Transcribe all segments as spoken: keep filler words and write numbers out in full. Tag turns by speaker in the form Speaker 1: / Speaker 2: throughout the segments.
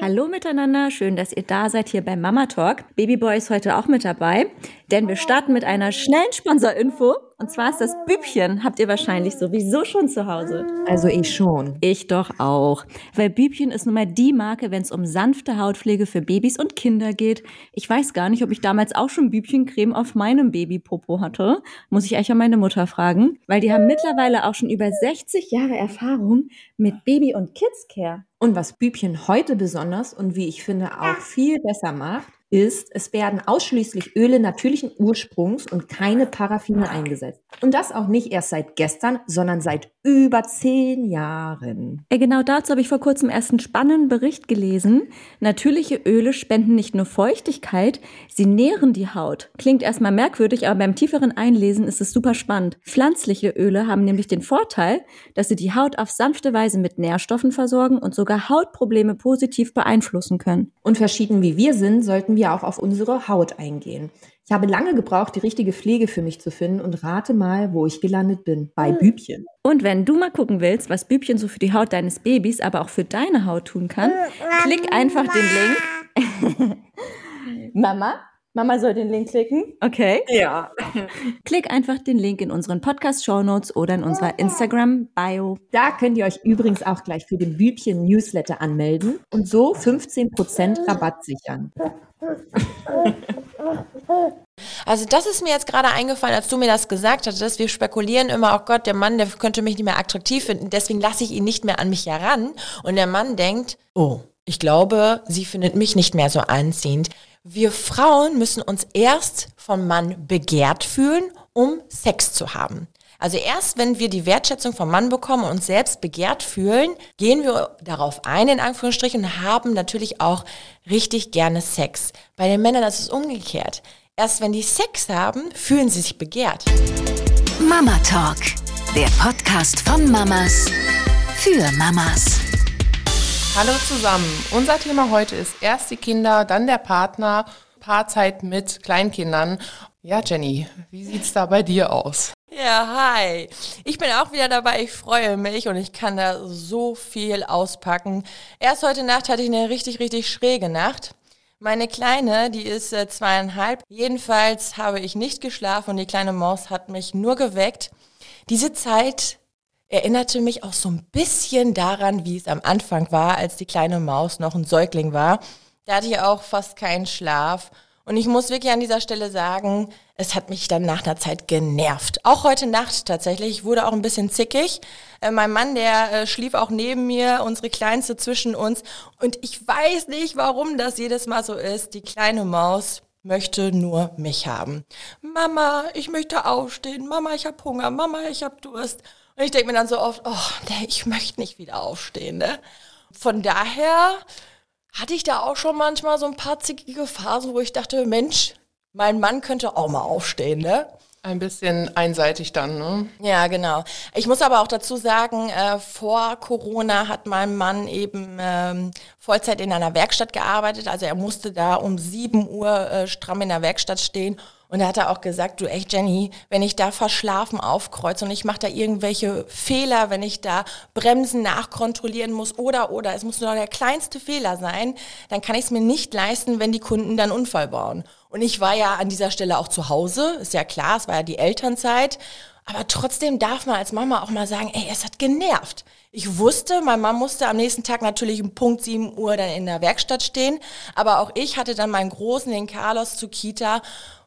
Speaker 1: Hallo miteinander, schön, dass ihr da seid hier bei Mama Talk. Babyboy ist heute auch mit dabei, denn wir starten mit einer schnellen Sponsorinfo. Und zwar ist das Bübchen, habt ihr wahrscheinlich sowieso schon zu Hause.
Speaker 2: Also ich schon.
Speaker 1: Ich doch auch. Weil Bübchen ist nun mal die Marke, wenn es um sanfte Hautpflege für Babys und Kinder geht. Ich weiß gar nicht, ob ich damals auch schon Bübchencreme auf meinem Babypopo hatte. Muss ich eigentlich an meine Mutter fragen. Weil die haben mittlerweile auch schon über sechzig Jahre Erfahrung mit Baby- und Kidscare.
Speaker 2: Und was Bübchen heute besonders und wie ich finde auch viel besser macht, ist, es werden ausschließlich Öle natürlichen Ursprungs und keine Paraffine eingesetzt. Und das auch nicht erst seit gestern, sondern seit über zehn Jahren.
Speaker 1: Äh, Genau dazu habe ich vor kurzem erst einen spannenden Bericht gelesen. Natürliche Öle spenden nicht nur Feuchtigkeit, sie nähren die Haut. Klingt erstmal merkwürdig, aber beim tieferen Einlesen ist es super spannend. Pflanzliche Öle haben nämlich den Vorteil, dass sie die Haut auf sanfte Weise mit Nährstoffen versorgen und sogar Hautprobleme positiv beeinflussen können.
Speaker 2: Und verschieden wie wir sind, sollten wir auch auf unsere Haut eingehen. Ich habe lange gebraucht, die richtige Pflege für mich zu finden und rate mal, wo ich gelandet bin. Bei Bübchen.
Speaker 1: Und wenn du mal gucken willst, was Bübchen so für die Haut deines Babys, aber auch für deine Haut tun kann, klick einfach den Link. Mama? Mama soll den Link klicken? Okay.
Speaker 2: Ja.
Speaker 1: Klick einfach den Link in unseren Podcast-Shownotes oder in unserer Instagram-Bio.
Speaker 2: Da könnt ihr euch übrigens auch gleich für den Bübchen-Newsletter anmelden und so fünfzehn Prozent Rabatt sichern.
Speaker 3: Also das ist mir jetzt gerade eingefallen, als du mir das gesagt hattest. Wir spekulieren immer, oh Gott, der Mann, der könnte mich nicht mehr attraktiv finden, deswegen lasse ich ihn nicht mehr an mich heran. Und der Mann denkt, oh, ich glaube, sie findet mich nicht mehr so anziehend. Wir Frauen müssen uns erst vom Mann begehrt fühlen, um Sex zu haben. Also erst wenn wir die Wertschätzung vom Mann bekommen und uns selbst begehrt fühlen, gehen wir darauf ein, in Anführungsstrichen, und haben natürlich auch richtig gerne Sex. Bei den Männern ist es umgekehrt. Erst wenn die Sex haben, fühlen sie sich begehrt.
Speaker 4: Mama Talk, der Podcast von Mamas für Mamas.
Speaker 5: Hallo zusammen. Unser Thema heute ist erst die Kinder, dann der Partner, Paarzeit mit Kleinkindern. Ja, Jenny, wie sieht's da bei dir aus?
Speaker 3: Ja, hi. Ich bin auch wieder dabei. Ich freue mich und ich kann da so viel auspacken. Erst heute Nacht hatte ich eine richtig, richtig schräge Nacht. Meine Kleine, die ist äh, zweieinhalb. Jedenfalls habe ich nicht geschlafen und die kleine Maus hat mich nur geweckt. Diese Zeit erinnerte mich auch so ein bisschen daran, wie es am Anfang war, als die kleine Maus noch ein Säugling war. Da hatte ich auch fast keinen Schlaf. Und ich muss wirklich an dieser Stelle sagen, es hat mich dann nach einer Zeit genervt. Auch heute Nacht tatsächlich. Ich wurde auch ein bisschen zickig. Äh, mein Mann, der äh, schlief auch neben mir, unsere Kleinste zwischen uns. Und ich weiß nicht, warum das jedes Mal so ist. Die kleine Maus möchte nur mich haben. Mama, ich möchte aufstehen. Mama, ich habe Hunger. Mama, ich habe Durst. Und ich denke mir dann so oft, oh, nee, ich möchte nicht wieder aufstehen. Ne? Von daher hatte ich da auch schon manchmal so ein paar zickige Phasen, wo ich dachte, Mensch, mein Mann könnte auch mal aufstehen, ne?
Speaker 5: Ein bisschen einseitig dann, ne?
Speaker 3: Ja, genau. Ich muss aber auch dazu sagen, äh, vor Corona hat mein Mann eben ähm, Vollzeit in einer Werkstatt gearbeitet. Also er musste da um sieben Uhr äh, stramm in der Werkstatt stehen. Und da hat er auch gesagt, du echt Jenny, wenn ich da verschlafen aufkreuze und ich mache da irgendwelche Fehler, wenn ich da Bremsen nachkontrollieren muss oder, oder, es muss nur der kleinste Fehler sein, dann kann ich es mir nicht leisten, wenn die Kunden dann Unfall bauen. Und ich war ja an dieser Stelle auch zu Hause, ist ja klar, es war ja die Elternzeit. Aber trotzdem darf man als Mama auch mal sagen, ey, es hat genervt. Ich wusste, mein Mann musste am nächsten Tag natürlich um Punkt sieben Uhr dann in der Werkstatt stehen. Aber auch ich hatte dann meinen Großen, den Carlos, zur Kita.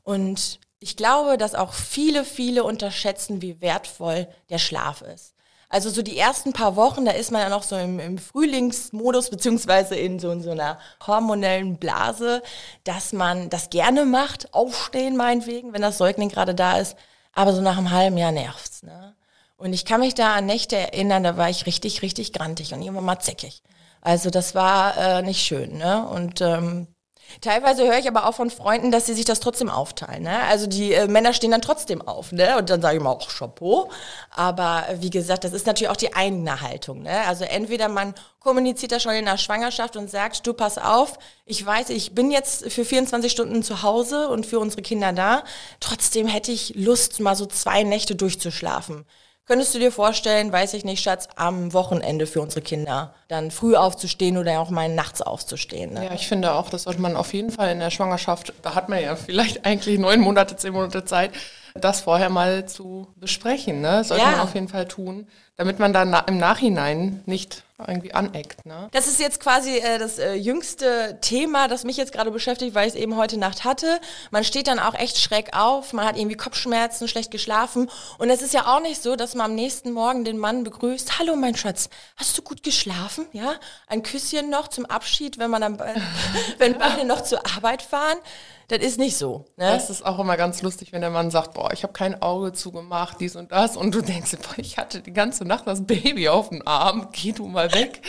Speaker 3: Und ich glaube, dass auch viele, viele unterschätzen, wie wertvoll der Schlaf ist. Also so die ersten paar Wochen, da ist man ja noch so im, im Frühlingsmodus, beziehungsweise in so, in so einer hormonellen Blase, dass man das gerne macht, aufstehen meinetwegen, wenn das Säugling gerade da ist. Aber so nach einem halben Jahr nervt's, ne? Und ich kann mich da an Nächte erinnern, da war ich richtig, richtig grantig und irgendwann mal zickig. Also das war äh, nicht schön, ne? Und ähm, teilweise höre ich aber auch von Freunden, dass sie sich das trotzdem aufteilen, ne? Also die äh, Männer stehen dann trotzdem auf, ne? Und dann sage ich mal auch Chapeau. Aber äh, wie gesagt, das ist natürlich auch die eigene Haltung, ne? Also entweder man kommuniziert das schon in der Schwangerschaft und sagt, du pass auf, ich weiß, ich bin jetzt für vierundzwanzig Stunden zu Hause und für unsere Kinder da. Trotzdem hätte ich Lust, mal so zwei Nächte durchzuschlafen. Könntest du dir vorstellen, weiß ich nicht, Schatz, am Wochenende für unsere Kinder dann früh aufzustehen oder auch mal nachts aufzustehen? Ne?
Speaker 5: Ja, ich finde auch, das sollte man auf jeden Fall in der Schwangerschaft, da hat man ja vielleicht eigentlich neun Monate, zehn Monate Zeit, das vorher mal zu besprechen. Ne? Sollte
Speaker 3: Ja.
Speaker 5: man auf jeden Fall tun, damit man dann na- im Nachhinein nicht irgendwie aneckt. Ne?
Speaker 3: Das ist jetzt quasi äh, das äh, jüngste Thema, das mich jetzt gerade beschäftigt, weil ich es eben heute Nacht hatte. Man steht dann auch echt schräg auf, man hat irgendwie Kopfschmerzen, schlecht geschlafen. Und es ist ja auch nicht so, dass man am nächsten Morgen den Mann begrüßt. Hallo mein Schatz, hast du gut geschlafen? Ja, ein Küsschen noch zum Abschied, wenn man dann, äh, wenn beide noch zur Arbeit fahren. Das ist nicht so. Ne?
Speaker 5: Das ist auch immer ganz lustig, wenn der Mann sagt, boah, ich habe kein Auge zugemacht, dies und das. Und du denkst, boah, ich hatte die ganze Nacht das Baby auf dem Arm, geh du mal weg.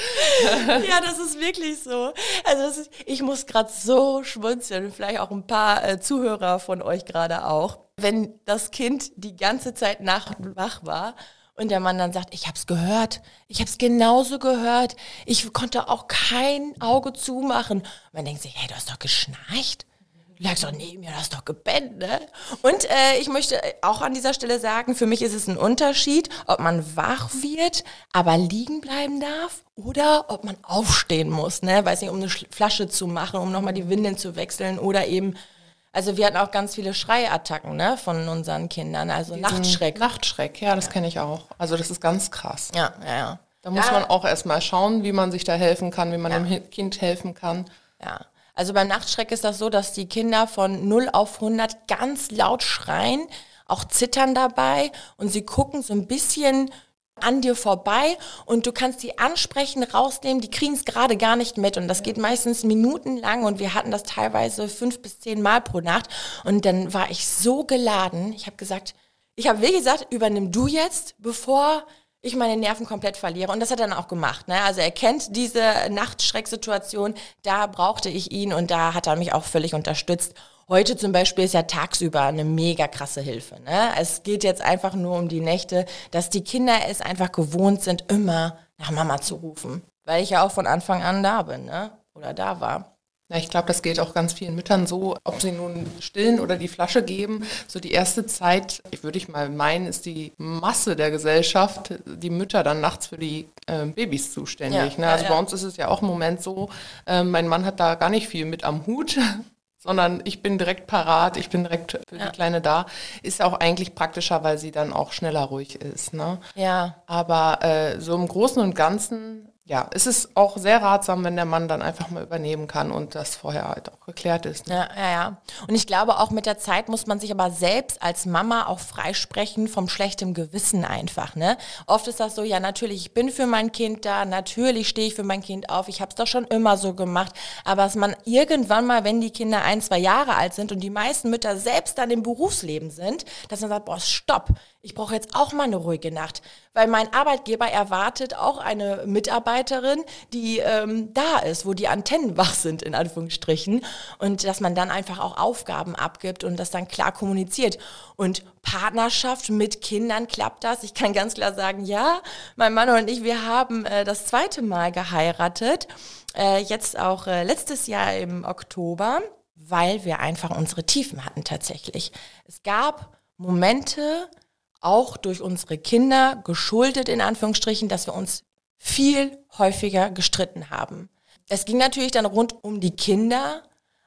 Speaker 3: Ja, das ist wirklich so. Also das ist, ich muss gerade so schmunzeln, vielleicht auch ein paar äh, Zuhörer von euch gerade auch. Wenn das Kind die ganze Zeit nachtwach war und der Mann dann sagt, ich hab's gehört, ich hab's genauso gehört, ich konnte auch kein Auge zumachen. Und man denkt sich, hey, du hast doch geschnarcht. Du lagst doch neben mir, du hast doch gepennt, ne? Und äh, ich möchte auch an dieser Stelle sagen, für mich ist es ein Unterschied, ob man wach wird, aber liegen bleiben darf oder ob man aufstehen muss, ne? Weiß nicht, um eine Flasche zu machen, um nochmal die Windeln zu wechseln oder eben, also wir hatten auch ganz viele Schreiattacken, ne, von unseren Kindern, also Nachtschreck.
Speaker 5: Nachtschreck, ja, das ja. kenne ich auch. Also das ist ganz krass.
Speaker 3: Ja, ja, ja.
Speaker 5: Da muss
Speaker 3: ja.
Speaker 5: man auch erstmal schauen, wie man sich da helfen kann, wie man
Speaker 3: Ja.
Speaker 5: dem Kind helfen kann.
Speaker 3: Ja. Also beim Nachtschreck ist das so, dass die Kinder von null auf hundert ganz laut schreien, auch zittern dabei und sie gucken so ein bisschen an dir vorbei und du kannst die ansprechen, rausnehmen, die kriegen es gerade gar nicht mit und das geht meistens minutenlang und wir hatten das teilweise fünf bis zehn Mal pro Nacht und dann war ich so geladen, ich habe gesagt, ich habe wirklich gesagt, übernimm du jetzt, bevor ich meine Nerven komplett verliere. Und das hat er dann auch gemacht. Ne? Also er kennt diese Nachtschrecksituation, da brauchte ich ihn und da hat er mich auch völlig unterstützt. Heute zum Beispiel ist ja tagsüber eine mega krasse Hilfe. Ne? Es geht jetzt einfach nur um die Nächte, dass die Kinder es einfach gewohnt sind, immer nach Mama zu rufen. Weil ich ja auch von Anfang an da bin, ne? Oder da war.
Speaker 5: Ja, ich glaube, das geht auch ganz vielen Müttern so, ob sie nun stillen oder die Flasche geben. So die erste Zeit, ich würde ich mal meinen, ist die Masse der Gesellschaft, die Mütter dann nachts für die äh, Babys zuständig.
Speaker 3: Ja,
Speaker 5: ne? Also
Speaker 3: ja,
Speaker 5: bei
Speaker 3: ja.
Speaker 5: uns ist es ja auch im Moment so, äh, mein Mann hat da gar nicht viel mit am Hut, sondern ich bin direkt parat, ich bin direkt für
Speaker 3: Ja.
Speaker 5: die Kleine da. Ist auch eigentlich praktischer, weil sie dann auch schneller ruhig ist. Ne?
Speaker 3: Ja.
Speaker 5: Aber äh, so im Großen und Ganzen, ja, es ist auch sehr ratsam, wenn der Mann dann einfach mal übernehmen kann und das vorher halt auch geklärt ist. Ne?
Speaker 3: Ja, ja, ja. Und ich glaube, auch mit der Zeit muss man sich aber selbst als Mama auch freisprechen vom schlechtem Gewissen einfach, ne? Oft ist das so, ja, natürlich, ich bin für mein Kind da, natürlich stehe ich für mein Kind auf, ich habe es doch schon immer so gemacht, aber dass man irgendwann mal, wenn die Kinder ein, zwei Jahre alt sind und die meisten Mütter selbst dann im Berufsleben sind, dass man sagt, boah, stopp, ich brauche jetzt auch mal eine ruhige Nacht, weil mein Arbeitgeber erwartet auch eine Mitarbeiterin, die ähm, da ist, wo die Antennen wach sind, in Anführungsstrichen. Und dass man dann einfach auch Aufgaben abgibt und das dann klar kommuniziert. Und Partnerschaft mit Kindern, klappt das? Ich kann ganz klar sagen, ja, mein Mann und ich, wir haben äh, das zweite Mal geheiratet, äh, jetzt auch äh, letztes Jahr im Oktober, weil wir einfach unsere Tiefen hatten tatsächlich. Es gab Momente, auch durch unsere Kinder, geschuldet in Anführungsstrichen, dass wir uns viel häufiger gestritten haben. Es ging natürlich dann rund um die Kinder,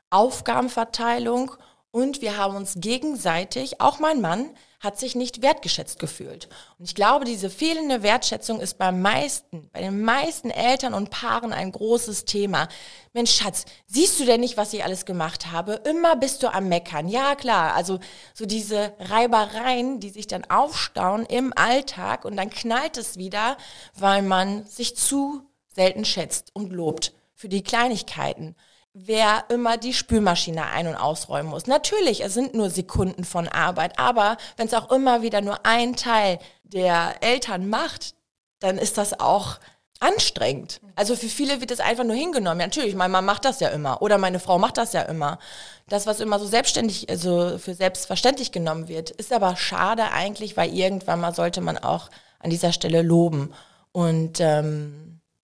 Speaker 3: Aufgabenverteilung und wir haben uns gegenseitig, auch mein Mann, hat sich nicht wertgeschätzt gefühlt. Und ich glaube, diese fehlende Wertschätzung ist beim meisten, bei den meisten Eltern und Paaren ein großes Thema. Mensch, Schatz, siehst du denn nicht, was ich alles gemacht habe? Immer bist du am Meckern. Ja, klar. Also so diese Reibereien, die sich dann aufstauen im Alltag und dann knallt es wieder, weil man sich zu selten schätzt und lobt für die Kleinigkeiten. Wer immer die Spülmaschine ein- und ausräumen muss. Natürlich, es sind nur Sekunden von Arbeit, aber wenn es auch immer wieder nur ein Teil der Eltern macht, dann ist das auch anstrengend. Also für viele wird es einfach nur hingenommen. Ja, natürlich, mein Mann macht das ja immer oder meine Frau macht das ja immer. Das, was immer so selbstständig, also für selbstverständlich genommen wird, ist aber schade eigentlich, weil irgendwann mal sollte man auch an dieser Stelle loben. Und ähm,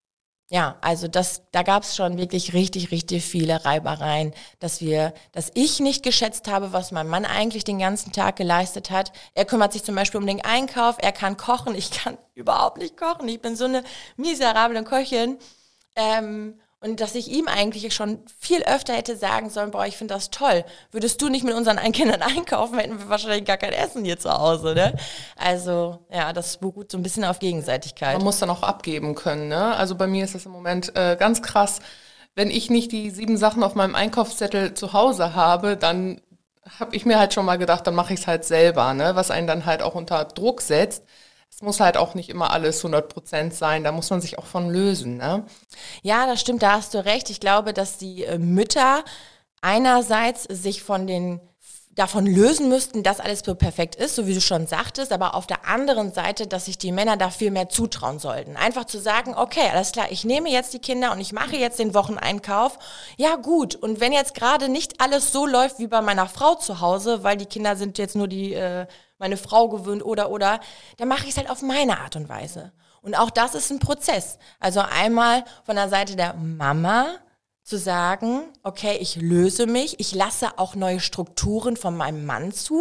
Speaker 3: Ja, also das, da gab es schon wirklich richtig, richtig viele Reibereien, dass wir, dass ich nicht geschätzt habe, was mein Mann eigentlich den ganzen Tag geleistet hat. Er kümmert sich zum Beispiel um den Einkauf, er kann kochen, ich kann überhaupt nicht kochen. Ich bin so eine miserable Köchin. Ähm, und dass ich ihm eigentlich schon viel öfter hätte sagen sollen, boah, ich finde das toll. Würdest du nicht mit unseren Kindern einkaufen, hätten wir wahrscheinlich gar kein Essen hier zu Hause, ne? Also, ja, das beruht so ein bisschen auf Gegenseitigkeit.
Speaker 5: Man muss dann auch abgeben können, ne? Also bei mir ist das im Moment äh, ganz krass. Wenn ich nicht die sieben Sachen auf meinem Einkaufszettel zu Hause habe, dann habe ich mir halt schon mal gedacht, dann mache ich es halt selber, ne? Was einen dann halt auch unter Druck setzt. Es muss halt auch nicht immer alles hundert Prozent sein, da muss man sich auch von lösen, ne?
Speaker 3: Ja, das stimmt, da hast du recht. Ich glaube, dass die äh, Mütter einerseits sich von den davon lösen müssten, dass alles so perfekt ist, so wie du schon sagtest, aber auf der anderen Seite, dass sich die Männer da viel mehr zutrauen sollten. Einfach zu sagen, okay, alles klar, ich nehme jetzt die Kinder und ich mache jetzt den Wocheneinkauf. Ja gut, und wenn jetzt gerade nicht alles so läuft wie bei meiner Frau zu Hause, weil die Kinder sind jetzt nur die äh, meine Frau gewöhnt oder oder, dann mache ich es halt auf meine Art und Weise. Und auch das ist ein Prozess. Also einmal von der Seite der Mama zu sagen, okay, ich löse mich, ich lasse auch neue Strukturen von meinem Mann zu.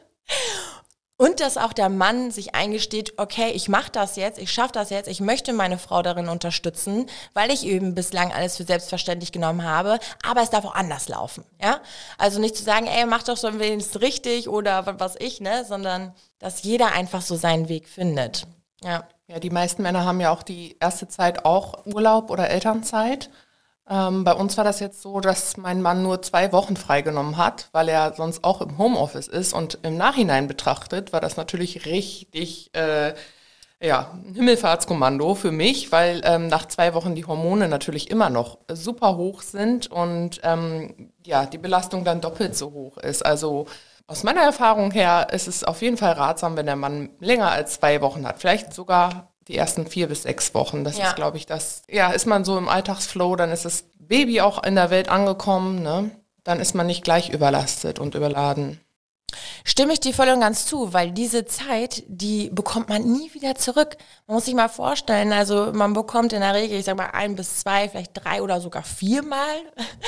Speaker 3: Und dass auch der Mann sich eingesteht, okay, ich mache das jetzt, ich schaffe das jetzt, ich möchte meine Frau darin unterstützen, weil ich eben bislang alles für selbstverständlich genommen habe, aber es darf auch anders laufen, ja? Also nicht zu sagen, ey, mach doch so wenigstens richtig oder was weiß ich, ne, sondern dass jeder einfach so seinen Weg findet, ja.
Speaker 5: Ja, die meisten Männer haben ja auch die erste Zeit auch Urlaub oder Elternzeit. Ähm, bei uns war das jetzt so, dass mein Mann nur zwei Wochen freigenommen hat, weil er sonst auch im Homeoffice ist. Und im Nachhinein betrachtet war das natürlich richtig äh, ja, ein Himmelfahrtskommando für mich, weil ähm, nach zwei Wochen die Hormone natürlich immer noch super hoch sind und ähm, ja, die Belastung dann doppelt so hoch ist. Also aus meiner Erfahrung her ist es auf jeden Fall ratsam, wenn der Mann länger als zwei Wochen hat. Vielleicht sogar die ersten vier bis sechs Wochen. Das
Speaker 3: Ja.
Speaker 5: ist, glaube ich, das. Ja, ist man so im Alltagsflow, dann ist das Baby auch in der Welt angekommen, ne? Dann ist man nicht gleich überlastet und überladen.
Speaker 3: Stimme ich dir voll und ganz zu, weil diese Zeit, die bekommt man nie wieder zurück. Man muss sich mal vorstellen, also man bekommt in der Regel, ich sag mal, ein bis zwei, vielleicht drei oder sogar viermal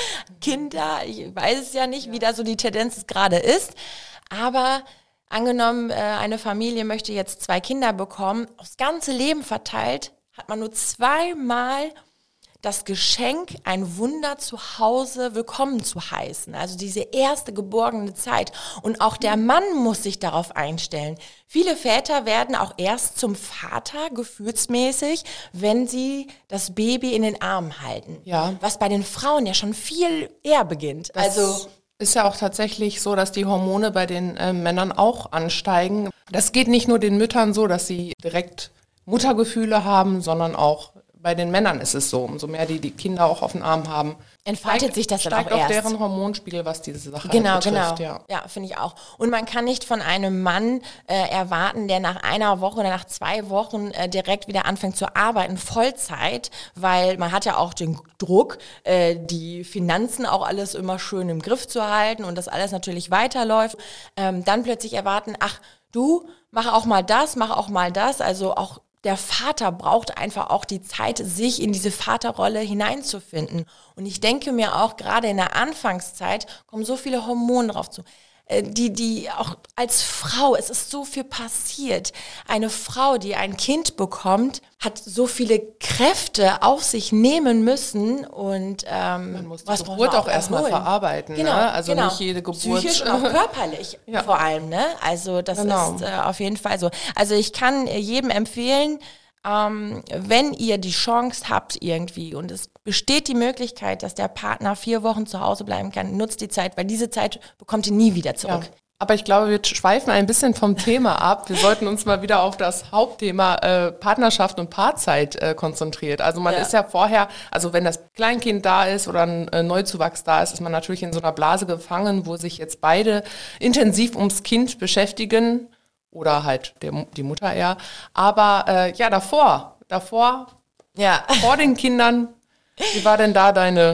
Speaker 3: Kinder. Ich weiß es ja nicht, wie da so die Tendenz gerade ist, aber angenommen, eine Familie möchte jetzt zwei Kinder bekommen, aufs ganze Leben verteilt, hat man nur zweimal das Geschenk, ein Wunder zu Hause willkommen zu heißen. Also diese erste geborgene Zeit. Und auch der Mann muss sich darauf einstellen. Viele Väter werden auch erst zum Vater, gefühlsmäßig, wenn sie das Baby in den Armen halten.
Speaker 5: Ja.
Speaker 3: Was bei den Frauen ja schon viel eher beginnt.
Speaker 5: Das
Speaker 3: Also
Speaker 5: ist ja auch tatsächlich so, dass die Hormone bei den äh, Männern auch ansteigen. Das geht nicht nur den Müttern so, dass sie direkt Muttergefühle haben, sondern auch bei den Männern ist es so. Umso mehr die die Kinder auch auf dem Arm haben,
Speaker 3: entfaltet sich das dann
Speaker 5: steigt
Speaker 3: auch
Speaker 5: auch
Speaker 3: erst.
Speaker 5: deren Hormonspiegel, was diese Sache
Speaker 3: Genau,
Speaker 5: betrifft.
Speaker 3: genau.
Speaker 5: Ja.
Speaker 3: Ja, finde ich auch. Und man kann nicht von einem Mann äh, erwarten, der nach einer Woche oder nach zwei Wochen äh, direkt wieder anfängt zu arbeiten, Vollzeit, weil man hat ja auch den Druck, äh, die Finanzen auch alles immer schön im Griff zu halten und das alles natürlich weiterläuft. Ähm, dann plötzlich erwarten, ach du, mach auch mal das, mach auch mal das, also auch der Vater braucht einfach auch die Zeit, sich in diese Vaterrolle hineinzufinden. Und ich denke mir auch, gerade in der Anfangszeit kommen so viele Hormone drauf zu. Äh, Die, die auch als Frau, es ist so viel passiert. Eine Frau, die ein Kind bekommt, hat so viele Kräfte auf sich nehmen müssen und ähm,
Speaker 5: Man muss die
Speaker 3: was
Speaker 5: Geburt
Speaker 3: man
Speaker 5: auch erstmal
Speaker 3: erholen.
Speaker 5: verarbeiten.
Speaker 3: Genau,
Speaker 5: ne? Also
Speaker 3: genau.
Speaker 5: nicht jede Geburt.
Speaker 3: Psychisch und auch körperlich
Speaker 5: Ja.
Speaker 3: vor allem, ne? Also das
Speaker 5: Genau.
Speaker 3: ist äh, auf jeden Fall so. Also ich kann äh, jedem empfehlen, ähm, wenn ihr die Chance habt irgendwie und es besteht die Möglichkeit, dass der Partner vier Wochen zu Hause bleiben kann, nutzt die Zeit, weil diese Zeit bekommt ihr nie wieder zurück.
Speaker 5: Ja. Aber ich glaube, wir schweifen ein bisschen vom Thema ab. Wir sollten uns mal wieder auf das Hauptthema äh, Partnerschaft und Paarzeit äh, konzentriert. Also man
Speaker 3: Ja.
Speaker 5: ist ja vorher, also wenn das Kleinkind da ist oder ein äh, Neuzuwachs da ist, ist man natürlich in so einer Blase gefangen, wo sich jetzt beide intensiv ums Kind beschäftigen oder halt der, die Mutter eher. Aber äh, ja, davor, davor,
Speaker 3: Ja.
Speaker 5: vor den Kindern, wie war denn da deine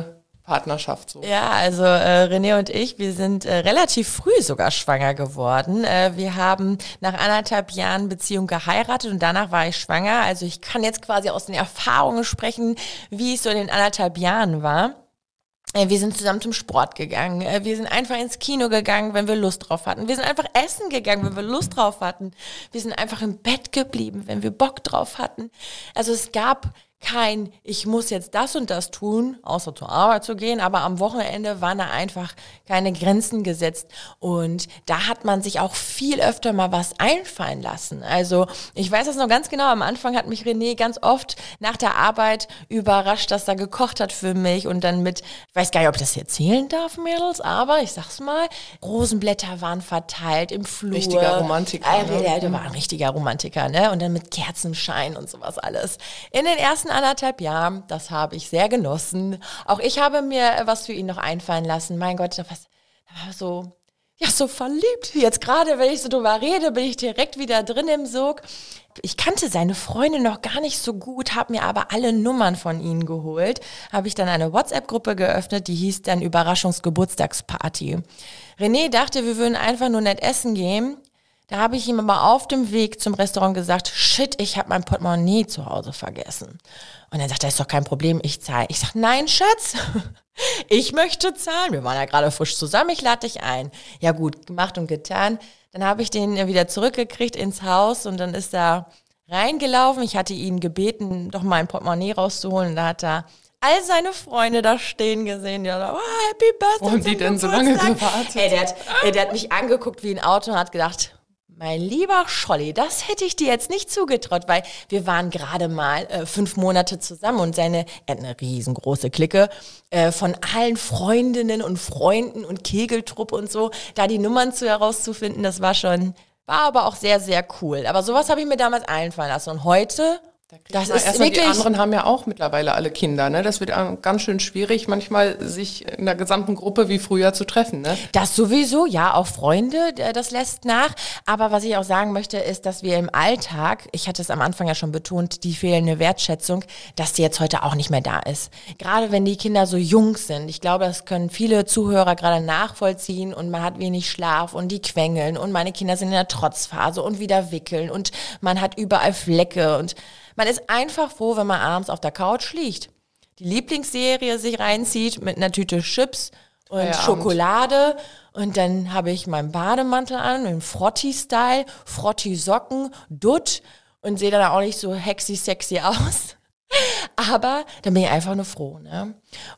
Speaker 5: Partnerschaft so?
Speaker 3: Ja, also äh, René und ich, wir sind äh, relativ früh sogar schwanger geworden. Äh, wir haben nach anderthalb Jahren Beziehung geheiratet und danach war ich schwanger. Also ich kann jetzt quasi aus den Erfahrungen sprechen, wie es so in den anderthalb Jahren war. Äh, wir sind zusammen zum Sport gegangen. Äh, wir sind einfach ins Kino gegangen, wenn wir Lust drauf hatten. Wir sind einfach essen gegangen, wenn wir Lust drauf hatten. Wir sind einfach im Bett geblieben, wenn wir Bock drauf hatten. Also es gab kein, ich muss jetzt das und das tun, außer zur Arbeit zu gehen, aber am Wochenende waren da einfach keine Grenzen gesetzt und da hat man sich auch viel öfter mal was einfallen lassen. Also ich weiß das noch ganz genau, am Anfang hat mich René ganz oft nach der Arbeit überrascht, dass er gekocht hat für mich und dann mit, ich weiß gar nicht, ob ich das hier erzählen darf, Mädels, aber ich sag's mal, Rosenblätter waren verteilt im Flur.
Speaker 5: Richtiger Romantiker.
Speaker 3: Äh,
Speaker 5: ne?
Speaker 3: der, der war ein richtiger Romantiker, ne? Und dann mit Kerzenschein und sowas alles. In den ersten anderthalb Jahren, das habe ich sehr genossen. Auch ich habe mir was für ihn noch einfallen lassen. Mein Gott, das war so, ja, so verliebt. Jetzt gerade, wenn ich so drüber rede, bin ich direkt wieder drin im Sog. Ich kannte seine Freunde noch gar nicht so gut, habe mir aber alle Nummern von ihnen geholt. Habe ich dann eine WhatsApp-Gruppe geöffnet, die hieß dann Überraschungsgeburtstagsparty. René dachte, wir würden einfach nur nett essen gehen. Da habe ich ihm aber auf dem Weg zum Restaurant gesagt, shit, ich habe mein Portemonnaie zu Hause vergessen. Und dann sagt er, ist doch kein Problem, ich zahle. Ich sage, nein, Schatz, ich möchte zahlen. Wir waren ja gerade frisch zusammen, ich lade dich ein. Ja gut, gemacht und getan. Dann habe ich den wieder zurückgekriegt ins Haus und dann ist er reingelaufen. Ich hatte ihn gebeten, doch mein Portemonnaie rauszuholen. Und da hat er all seine Freunde da stehen gesehen. Die haben gesagt, oh, Happy Birthday.
Speaker 5: Warum die denn so lange gewartet?
Speaker 3: Ey, der hat, ey, der hat mich angeguckt wie ein Auto und hat gedacht, mein lieber Scholli, das hätte ich dir jetzt nicht zugetraut, weil wir waren gerade mal äh, fünf Monate zusammen und seine, er hat eine riesengroße Clique äh, von allen Freundinnen und Freunden und Kegeltrupp und so, da die Nummern zu herauszufinden, das war schon, war aber auch sehr, sehr cool. Aber sowas habe ich mir damals einfallen lassen und heute...
Speaker 5: Das ist erstmal, die anderen haben ja auch mittlerweile alle Kinder, ne? Das wird ganz schön schwierig, manchmal sich in der gesamten Gruppe wie früher zu treffen, ne?
Speaker 3: Das sowieso, ja, auch Freunde, das lässt nach. Aber was ich auch sagen möchte, ist, dass wir im Alltag, ich hatte es am Anfang ja schon betont, die fehlende Wertschätzung, dass die jetzt heute auch nicht mehr da ist. Gerade wenn die Kinder so jung sind. Ich glaube, das können viele Zuhörer gerade nachvollziehen und man hat wenig Schlaf und die quengeln und meine Kinder sind in der Trotzphase und wieder wickeln und man hat überall Flecke und man ist einfach froh, wenn man abends auf der Couch liegt, die Lieblingsserie sich reinzieht mit einer Tüte Chips und Feierabend. Schokolade und dann habe ich meinen Bademantel an, einen Frotti-Style, Frotti-Socken, Dutt und sehe dann auch nicht so hexy sexy aus. Aber dann bin ich einfach nur froh, ne?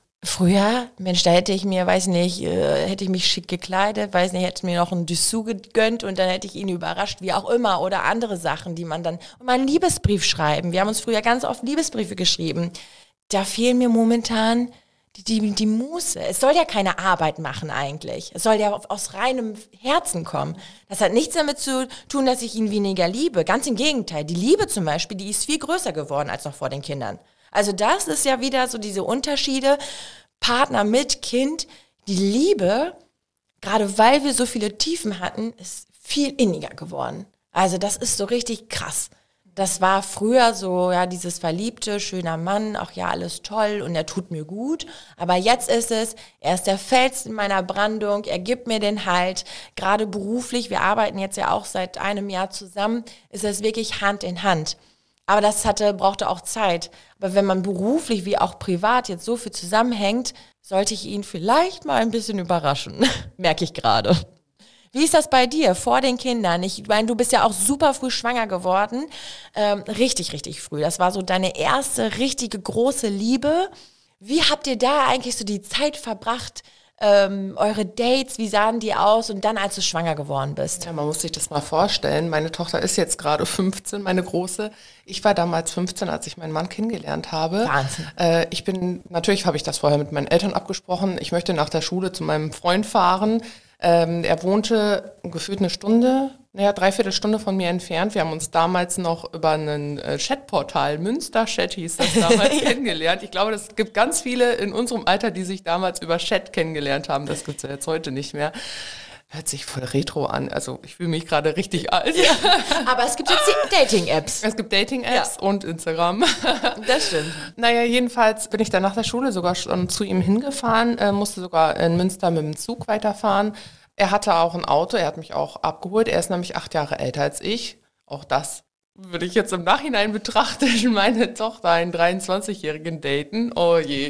Speaker 3: Früher, Mensch, da hätte ich mir, weiß nicht, äh, hätte ich mich schick gekleidet, weiß nicht, hätte mir noch einen Dessous gegönnt und dann hätte ich ihn überrascht, wie auch immer, oder andere Sachen, die man dann, und mal einen Liebesbrief schreiben. Wir haben uns früher ganz oft Liebesbriefe geschrieben. Da fehlen mir momentan die, die, die Muße. Es soll ja keine Arbeit machen eigentlich. Es soll ja aus reinem Herzen kommen. Das hat nichts damit zu tun, dass ich ihn weniger liebe. Ganz im Gegenteil. Die Liebe zum Beispiel, die ist viel größer geworden als noch vor den Kindern. Also das ist ja wieder so diese Unterschiede, Partner mit Kind, die Liebe, gerade weil wir so viele Tiefen hatten, ist viel inniger geworden. Also das ist so richtig krass. Das war früher so, ja, dieses verliebte, schöner Mann, ach ja, alles toll und er tut mir gut. Aber jetzt ist es, er ist der Fels in meiner Brandung, er gibt mir den Halt. Gerade beruflich, wir arbeiten jetzt ja auch seit einem Jahr zusammen, ist es wirklich Hand in Hand. Aber das hatte, brauchte auch Zeit. Aber wenn man beruflich wie auch privat jetzt so viel zusammenhängt, sollte ich ihn vielleicht mal ein bisschen überraschen. Merke ich gerade. Wie ist das bei dir vor den Kindern? Ich meine, du bist ja auch super früh schwanger geworden. Ähm, richtig, richtig früh. Das war so deine erste richtige große Liebe. Wie habt ihr da eigentlich so die Zeit verbracht? Ähm, eure Dates, wie sahen die aus und dann, als du schwanger geworden bist?
Speaker 5: Ja, man muss sich das mal vorstellen. Meine Tochter ist jetzt gerade fünfzehn, meine Große. Ich war damals fünfzehn, als ich meinen Mann kennengelernt habe.
Speaker 3: Wahnsinn.
Speaker 5: Äh, ich bin, natürlich habe ich das vorher mit meinen Eltern abgesprochen. Ich möchte nach der Schule zu meinem Freund fahren. Ähm, er wohnte gefühlt eine Stunde, naja, dreiviertel Stunde von mir entfernt. Wir haben uns damals noch über ein äh, Chatportal, Münster-Chat hieß das damals, kennengelernt. Ich glaube, es gibt ganz viele in unserem Alter, die sich damals über Chat kennengelernt haben. Das gibt es ja jetzt heute nicht mehr. hört sich voll retro an. Also ich fühle mich gerade richtig alt.
Speaker 3: Ja. Aber es gibt jetzt die Dating-Apps.
Speaker 5: Es gibt Dating-Apps ja. und Instagram.
Speaker 3: Das stimmt.
Speaker 5: Naja, jedenfalls bin ich dann nach der Schule sogar schon zu ihm hingefahren, äh, musste sogar in Münster mit dem Zug weiterfahren. Er hatte auch ein Auto, er hat mich auch abgeholt. Er ist nämlich acht Jahre älter als ich. Auch das würde ich jetzt im Nachhinein betrachten, meine Tochter, einen dreiundzwanzigjährigen daten. Oh je.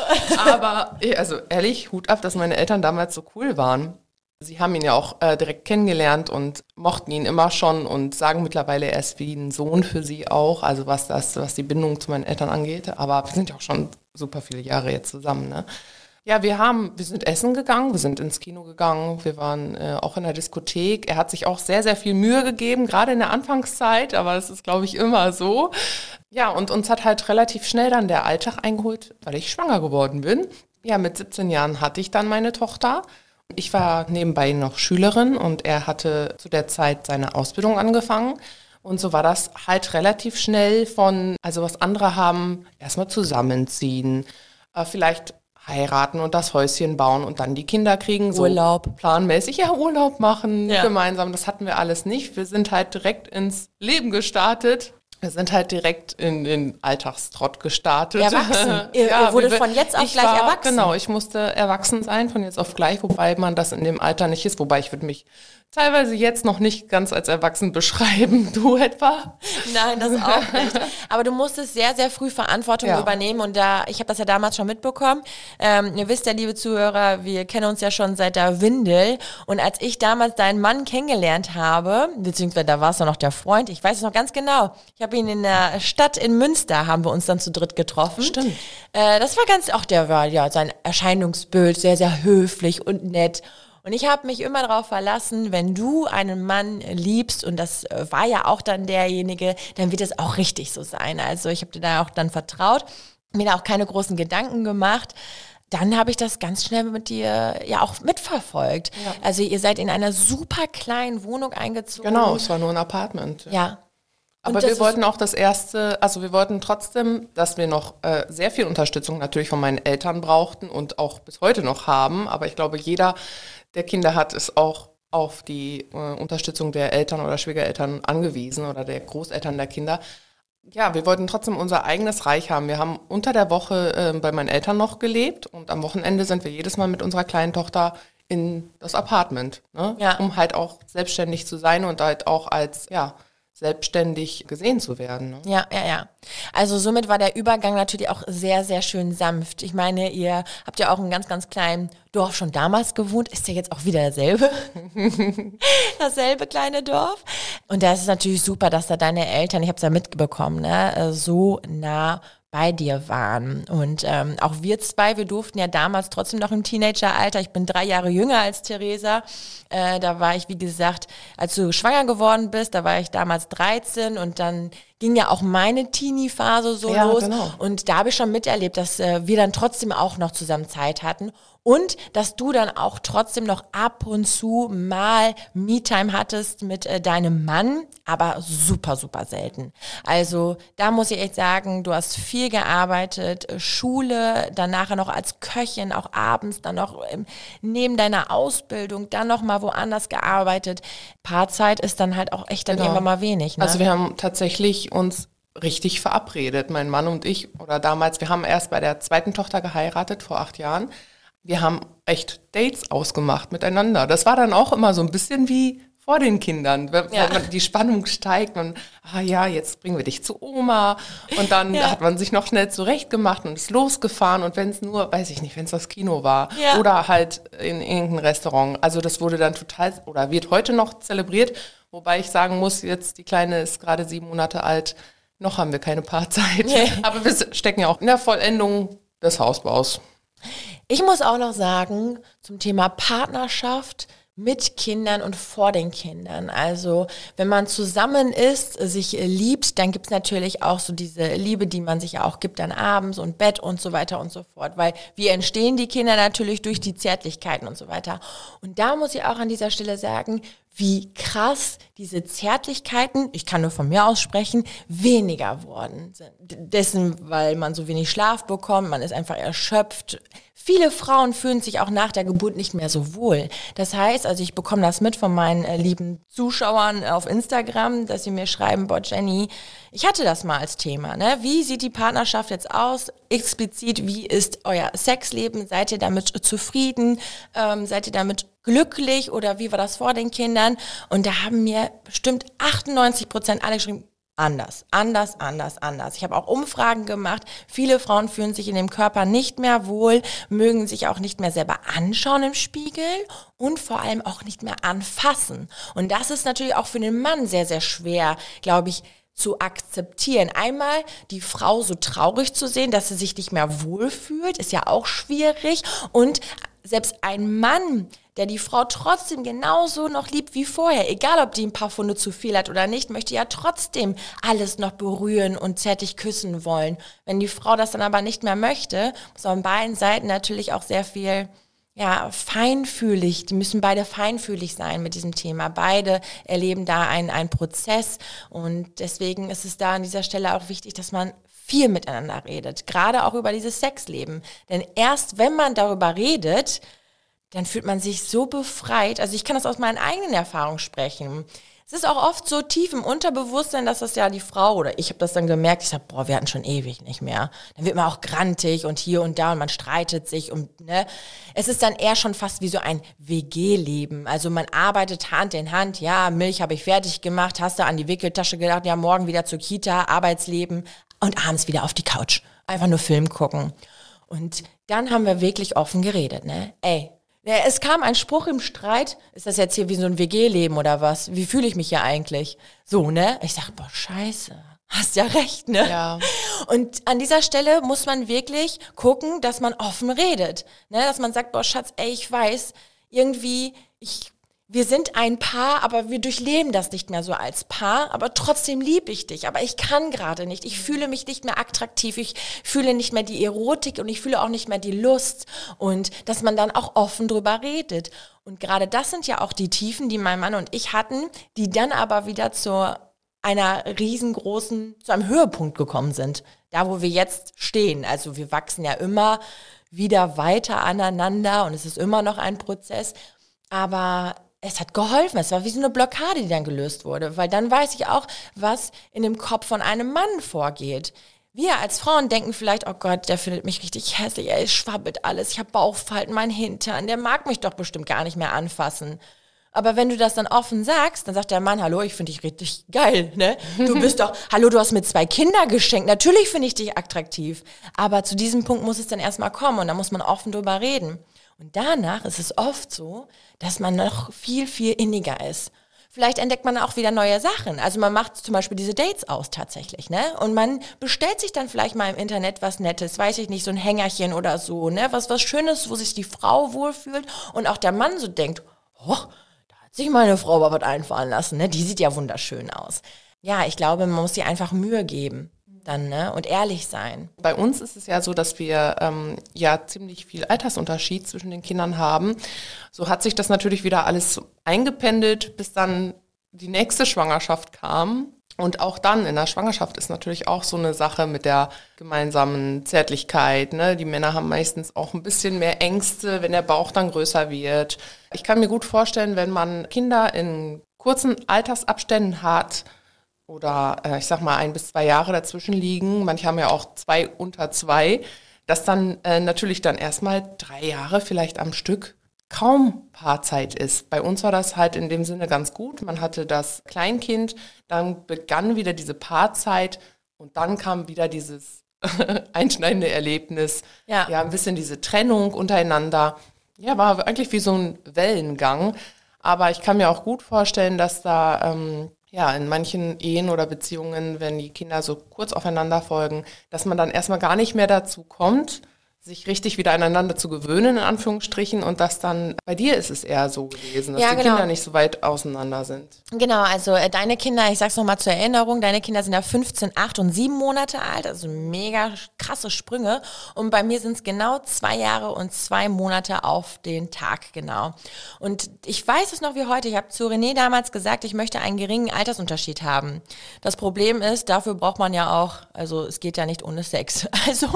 Speaker 5: Aber also ehrlich, Hut ab, dass meine Eltern damals so cool waren. Sie haben ihn ja auch äh, direkt kennengelernt und mochten ihn immer schon und sagen mittlerweile, er ist wie ein Sohn für sie auch, also was das, was die Bindung zu meinen Eltern angeht. Aber wir sind ja auch schon super viele Jahre jetzt zusammen, ne? Ja, wir haben, wir sind essen gegangen, wir sind ins Kino gegangen, wir waren äh, auch in der Diskothek. Er hat sich auch sehr, sehr viel Mühe gegeben, gerade in der Anfangszeit, aber das ist, glaube ich, immer so. Ja, und uns hat halt relativ schnell dann der Alltag eingeholt, weil ich schwanger geworden bin. Ja, mit siebzehn Jahren hatte ich dann meine Tochter. Ich war nebenbei noch Schülerin und er hatte zu der Zeit seine Ausbildung angefangen. Und so war das halt relativ schnell von, also was andere haben, erstmal zusammenziehen, äh, vielleicht heiraten und das Häuschen bauen und dann die Kinder kriegen. So
Speaker 3: Urlaub.
Speaker 5: Planmäßig, ja, Urlaub machen,
Speaker 3: ja. gemeinsam.
Speaker 5: Das hatten wir alles nicht. Wir sind halt direkt ins Leben gestartet. Wir sind halt direkt in den Alltagstrott gestartet.
Speaker 3: Erwachsen. Ihr, ja, ihr wurde von jetzt auf gleich
Speaker 5: war,
Speaker 3: erwachsen.
Speaker 5: Genau, ich musste erwachsen sein, von jetzt auf gleich, wobei man das in dem Alter nicht ist. Wobei ich würde mich teilweise jetzt noch nicht ganz als erwachsen beschreiben. Du etwa?
Speaker 3: Nein, das auch nicht. Aber du musstest sehr, sehr früh Verantwortung ja. übernehmen. Und da, ich habe das ja damals schon mitbekommen. Ähm, ihr wisst ja, liebe Zuhörer, wir kennen uns ja schon seit der Windel. Und als ich damals deinen Mann kennengelernt habe, beziehungsweise da war es noch der Freund, ich weiß es noch ganz genau. Ich habe ihn in der Stadt in Münster, haben wir uns dann zu dritt getroffen.
Speaker 5: Stimmt.
Speaker 3: Äh, das war ganz, auch der war ja sein Erscheinungsbild sehr, sehr höflich und nett. Und ich habe mich immer darauf verlassen, wenn du einen Mann liebst, und das war ja auch dann derjenige, dann wird es auch richtig so sein. Also ich habe dir da auch dann vertraut, mir da auch keine großen Gedanken gemacht. Dann habe ich das ganz schnell mit dir ja auch mitverfolgt. Ja. Also ihr seid in einer super kleinen Wohnung eingezogen.
Speaker 5: Genau, es war nur ein Apartment.
Speaker 3: Ja. ja.
Speaker 5: Aber wir wollten auch das erste, also wir wollten trotzdem, dass wir noch äh, sehr viel Unterstützung natürlich von meinen Eltern brauchten und auch bis heute noch haben. Aber ich glaube, jeder, der Kinder hat, ist auch auf die äh, Unterstützung der Eltern oder Schwiegereltern angewiesen oder der Großeltern der Kinder. Ja, wir wollten trotzdem unser eigenes Reich haben. Wir haben unter der Woche äh, bei meinen Eltern noch gelebt und am Wochenende sind wir jedes Mal mit unserer kleinen Tochter in das Apartment, ne?
Speaker 3: Ja.
Speaker 5: Um halt auch selbstständig zu sein und halt auch als, ja, selbstständig gesehen zu werden. Ne?
Speaker 3: Ja, ja, ja. Also somit war der Übergang natürlich auch sehr, sehr schön sanft. Ich meine, ihr habt ja auch in einem ganz, ganz kleinen Dorf schon damals gewohnt. Ist ja jetzt auch wieder dasselbe. Dasselbe kleine Dorf. Und da ist es natürlich super, dass da deine Eltern, ich habe es ja mitbekommen, ne, so nah bei dir waren. Und ähm, auch wir zwei, wir durften ja damals trotzdem noch im Teenageralter, ich bin drei Jahre jünger als Theresa, äh, da war ich, wie gesagt, als du schwanger geworden bist, da war ich damals dreizehn und dann ging ja auch meine Teenie-Phase so
Speaker 5: ja,
Speaker 3: los.
Speaker 5: Genau.
Speaker 3: Und da habe ich schon miterlebt, dass äh, wir dann trotzdem auch noch zusammen Zeit hatten. Und dass du dann auch trotzdem noch ab und zu mal Me-Time hattest mit äh, deinem Mann, aber super, super selten. Also da muss ich echt sagen, du hast viel gearbeitet, Schule, dann nachher noch als Köchin, auch abends, dann noch ähm, neben deiner Ausbildung, dann noch mal woanders gearbeitet. Paarzeit ist dann halt auch echt dann
Speaker 5: Genau.
Speaker 3: irgendwann mal wenig. Ne?
Speaker 5: Also wir haben tatsächlich uns richtig verabredet, mein Mann und ich, oder damals, wir haben erst bei der zweiten Tochter geheiratet, vor acht Jahren. Wir haben echt Dates ausgemacht miteinander. Das war dann auch immer so ein bisschen wie vor den Kindern, wenn
Speaker 3: ja.
Speaker 5: man die Spannung steigt und, ah ja, jetzt bringen wir dich zu Oma. Und dann ja. hat man sich noch schnell zurechtgemacht und ist losgefahren. Und wenn es nur, weiß ich nicht, wenn es das Kino war
Speaker 3: ja.
Speaker 5: oder halt in irgendein Restaurant. Also das wurde dann total, oder wird heute noch zelebriert. Wobei ich sagen muss, jetzt die Kleine ist gerade sieben Monate alt, noch haben wir keine Paarzeit.
Speaker 3: Nee.
Speaker 5: Aber wir stecken ja auch in der Vollendung des Hausbaus.
Speaker 3: Ich muss auch noch sagen, zum Thema Partnerschaft mit Kindern und vor den Kindern. Also wenn man zusammen ist, sich liebt, dann gibt es natürlich auch so diese Liebe, die man sich ja auch gibt dann abends und Bett und so weiter und so fort. Weil wie entstehen die Kinder natürlich durch die Zärtlichkeiten und so weiter. Und da muss ich auch an dieser Stelle sagen, wie krass diese Zärtlichkeiten, ich kann nur von mir aus sprechen, weniger worden sind. Dessen, weil man so wenig Schlaf bekommt, man ist einfach erschöpft. Viele Frauen fühlen sich auch nach der Geburt nicht mehr so wohl. Das heißt, also ich bekomme das mit von meinen äh, lieben Zuschauern auf Instagram, dass sie mir schreiben, boah Jenny, ich hatte das mal als Thema, ne? Wie sieht die Partnerschaft jetzt aus? Explizit, wie ist euer Sexleben? Seid ihr damit zufrieden? Ähm, seid ihr damit glücklich oder wie war das vor den Kindern? Und da haben mir bestimmt achtundneunzig Prozent alle geschrieben, anders, anders, anders, anders. Ich habe auch Umfragen gemacht. Viele Frauen fühlen sich in dem Körper nicht mehr wohl, mögen sich auch nicht mehr selber anschauen im Spiegel und vor allem auch nicht mehr anfassen. Und das ist natürlich auch für den Mann sehr, sehr schwer, glaube ich, zu akzeptieren. Einmal die Frau so traurig zu sehen, dass sie sich nicht mehr wohlfühlt, ist ja auch schwierig. Und selbst ein Mann, der die Frau trotzdem genauso noch liebt wie vorher, egal ob die ein paar Funde zu viel hat oder nicht, möchte ja trotzdem alles noch berühren und zärtlich küssen wollen. Wenn die Frau das dann aber nicht mehr möchte, muss an beiden Seiten natürlich auch sehr viel, ja, feinfühlig, die müssen beide feinfühlig sein mit diesem Thema. Beide erleben da einen, einen Prozess und deswegen ist es da an dieser Stelle auch wichtig, dass man viel miteinander redet, gerade auch über dieses Sexleben. Denn erst wenn man darüber redet, dann fühlt man sich so befreit. Also ich kann das aus meinen eigenen Erfahrungen sprechen. Es ist auch oft so tief im Unterbewusstsein, dass das ja die Frau, oder ich habe das dann gemerkt, ich sage, boah, wir hatten schon ewig nicht mehr. Dann wird man auch grantig und hier und da und man streitet sich und ne. Es ist dann eher schon fast wie so ein W G-Leben. Also man arbeitet Hand in Hand, ja, Milch habe ich fertig gemacht, hast du an die Wickeltasche gedacht, ja, morgen wieder zur Kita, Arbeitsleben und abends wieder auf die Couch. Einfach nur Film gucken. Und dann haben wir wirklich offen geredet, ne? Ey, ja, es kam ein Spruch im Streit, ist das jetzt hier wie so ein W G-Leben oder was? Wie fühle ich mich hier eigentlich? So, ne? Ich sag, boah, scheiße, hast ja recht, ne?
Speaker 5: Ja.
Speaker 3: Und an dieser Stelle muss man wirklich gucken, dass man offen redet, ne? Dass man sagt, boah, Schatz, ey, ich weiß, irgendwie, ich... Wir sind ein Paar, aber wir durchleben das nicht mehr so als Paar, aber trotzdem liebe ich dich, aber ich kann gerade nicht, ich fühle mich nicht mehr attraktiv, ich fühle nicht mehr die Erotik und ich fühle auch nicht mehr die Lust und dass man dann auch offen drüber redet. Und gerade das sind ja auch die Tiefen, die mein Mann und ich hatten, die dann aber wieder zu einer riesengroßen, zu einem Höhepunkt gekommen sind, da wo wir jetzt stehen. Also wir wachsen ja immer wieder weiter aneinander und es ist immer noch ein Prozess, aber es hat geholfen, es war wie so eine Blockade, die dann gelöst wurde, weil dann weiß ich auch, was in dem Kopf von einem Mann vorgeht. Wir als Frauen denken vielleicht, oh Gott, der findet mich richtig hässlich, ey, es schwabbelt alles, ich habe Bauchfalten, mein Hintern, der mag mich doch bestimmt gar nicht mehr anfassen. Aber wenn du das dann offen sagst, dann sagt der Mann, hallo, ich finde dich richtig geil, ne? Du bist doch, hallo, du hast mir zwei Kinder geschenkt, natürlich finde ich dich attraktiv. Aber zu diesem Punkt muss es dann erstmal kommen und da muss man offen drüber reden. Und danach ist es oft so, dass man noch viel, viel inniger ist. Vielleicht entdeckt man auch wieder neue Sachen. Also man macht zum Beispiel diese Dates aus tatsächlich, ne? Und man bestellt sich dann vielleicht mal im Internet was Nettes, weiß ich nicht, so ein Hängerchen oder so, ne? Was, was Schönes, wo sich die Frau wohlfühlt und auch der Mann so denkt, oh, da hat sich meine Frau aber was einfallen lassen, ne? Die sieht ja wunderschön aus. Ja, ich glaube, man muss ihr einfach Mühe geben. Dann, ne? Und ehrlich sein.
Speaker 5: Bei uns ist es ja so, dass wir ähm, ja ziemlich viel Altersunterschied zwischen den Kindern haben. So hat sich das natürlich wieder alles eingependelt, bis dann die nächste Schwangerschaft kam. Und auch dann in der Schwangerschaft ist natürlich auch so eine Sache mit der gemeinsamen Zärtlichkeit, ne? Die Männer haben meistens auch ein bisschen mehr Ängste, wenn der Bauch dann größer wird. Ich kann mir gut vorstellen, wenn man Kinder in kurzen Altersabständen hat, oder äh, ich sag mal ein bis zwei Jahre dazwischen liegen, manche haben ja auch zwei unter zwei, dass dann äh, natürlich dann erstmal drei Jahre vielleicht am Stück kaum Paarzeit ist. Bei uns war das halt in dem Sinne ganz gut. Man hatte das Kleinkind, dann begann wieder diese Paarzeit und dann kam wieder dieses einschneidende Erlebnis,
Speaker 3: ja.
Speaker 5: ja, ein bisschen diese Trennung untereinander. Ja, war eigentlich wie so ein Wellengang. Aber ich kann mir auch gut vorstellen, dass da ähm, ja, in manchen Ehen oder Beziehungen, wenn die Kinder so kurz aufeinander folgen, dass man dann erstmal gar nicht mehr dazu kommt, sich richtig wieder aneinander zu gewöhnen, in Anführungsstrichen, und dass dann, bei dir ist es eher so gewesen, dass
Speaker 3: Ja,
Speaker 5: die
Speaker 3: genau.
Speaker 5: Kinder nicht so weit auseinander sind.
Speaker 3: Genau, also äh, deine Kinder, ich sag's nochmal zur Erinnerung, deine Kinder sind ja fünfzehn, acht und sieben Monate alt, also mega krasse Sprünge. Und bei mir sind es genau zwei Jahre und zwei Monate auf den Tag, genau. Und ich weiß es noch wie heute, ich habe zu René damals gesagt, ich möchte einen geringen Altersunterschied haben. Das Problem ist, dafür braucht man ja auch, also es geht ja nicht ohne Sex. Also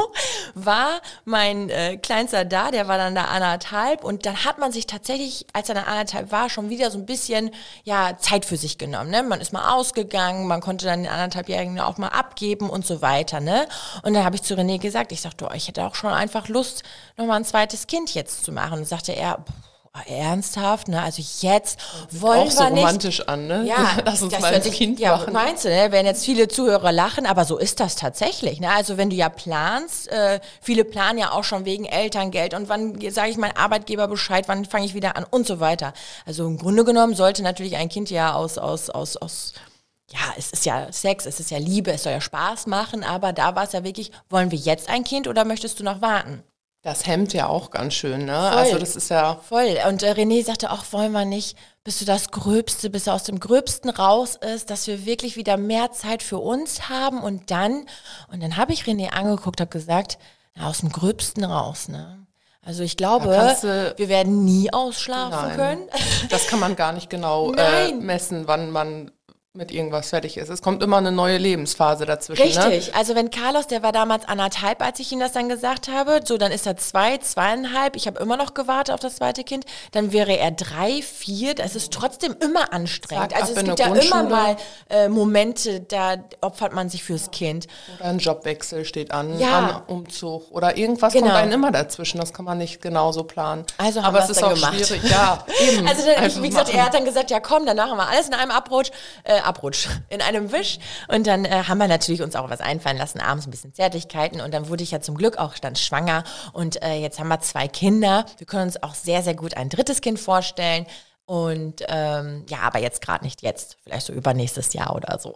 Speaker 3: war mein äh, Kleinster da, der war dann da anderthalb und dann hat man sich tatsächlich, als er dann anderthalb war, schon wieder so ein bisschen ja Zeit für sich genommen. Ne? Man ist mal ausgegangen, man konnte dann den anderthalbjährigen auch mal abgeben und so weiter. Ne? Und dann habe ich zu René gesagt, ich sagte, oh, ich hätte auch schon einfach Lust, nochmal ein zweites Kind jetzt zu machen. Und sagte er, pff, ernsthaft, ne? Also jetzt wollen
Speaker 5: auch so
Speaker 3: wir nicht.
Speaker 5: romantisch an, ne?
Speaker 3: Ja,
Speaker 5: Lass uns
Speaker 3: das
Speaker 5: mal ein
Speaker 3: hört sich-
Speaker 5: Kind
Speaker 3: ja,
Speaker 5: machen.
Speaker 3: Meinst du, ne? Werden jetzt viele Zuhörer lachen, aber so ist das tatsächlich. Ne? Also wenn du ja planst, äh, viele planen ja auch schon wegen Elterngeld und wann sage ich meinem Arbeitgeber Bescheid, wann fange ich wieder an und so weiter. Also im Grunde genommen sollte natürlich ein Kind ja aus aus aus aus ja, es ist ja Sex, es ist ja Liebe, es soll ja Spaß machen, aber da war es ja wirklich, wollen wir jetzt ein Kind oder möchtest du noch warten?
Speaker 5: Das hemmt ja auch ganz schön, ne?
Speaker 3: Voll.
Speaker 5: Also das ist ja...
Speaker 3: Voll. Und äh, René sagte auch, wollen wir nicht, bis du das Gröbste, bis er aus dem Gröbsten raus ist, dass wir wirklich wieder mehr Zeit für uns haben und dann, und dann habe ich René angeguckt, habe gesagt, na, aus dem Gröbsten raus, ne? Also ich glaube,
Speaker 5: Da kannst du-
Speaker 3: wir werden nie ausschlafen
Speaker 5: Nein.
Speaker 3: können.
Speaker 5: Das kann man gar nicht genau äh,
Speaker 3: Nein.
Speaker 5: messen, wann man mit irgendwas fertig ist. Es kommt immer eine neue Lebensphase dazwischen.
Speaker 3: Richtig.
Speaker 5: Ne?
Speaker 3: Also wenn Carlos, der war damals anderthalb, als ich ihm das dann gesagt habe, so dann ist er zwei, zweieinhalb, ich habe immer noch gewartet auf das zweite Kind, dann wäre er drei, vier, das ist trotzdem immer anstrengend.
Speaker 5: Zack,
Speaker 3: also
Speaker 5: ab
Speaker 3: es
Speaker 5: in
Speaker 3: gibt
Speaker 5: eine
Speaker 3: ja immer
Speaker 5: Grundschule.
Speaker 3: mal äh, Momente, da opfert man sich fürs Kind.
Speaker 5: Oder ein Jobwechsel steht an,
Speaker 3: Ja.
Speaker 5: an Umzug oder irgendwas
Speaker 3: Genau.
Speaker 5: kommt einem immer dazwischen. Das kann man nicht genauso planen.
Speaker 3: Also haben
Speaker 5: Aber
Speaker 3: wir
Speaker 5: es
Speaker 3: es
Speaker 5: ist
Speaker 3: dann
Speaker 5: auch
Speaker 3: gemacht.
Speaker 5: schwierig. Ja, eben.
Speaker 3: Also dann, ich,
Speaker 5: Einfach
Speaker 3: wie gesagt,
Speaker 5: machen.
Speaker 3: er hat dann gesagt, ja komm, danach haben wir alles in einem Abrutsch, äh, Abrutsch, in einem Wisch. Und dann äh, haben wir natürlich uns auch was einfallen lassen, abends ein bisschen Zärtlichkeiten. Und dann wurde ich ja zum Glück auch dann schwanger. Und äh, jetzt haben wir zwei Kinder. Wir können uns auch sehr, sehr gut ein drittes Kind vorstellen. Und ähm, ja, aber jetzt gerade nicht jetzt. Vielleicht so übernächstes Jahr oder so.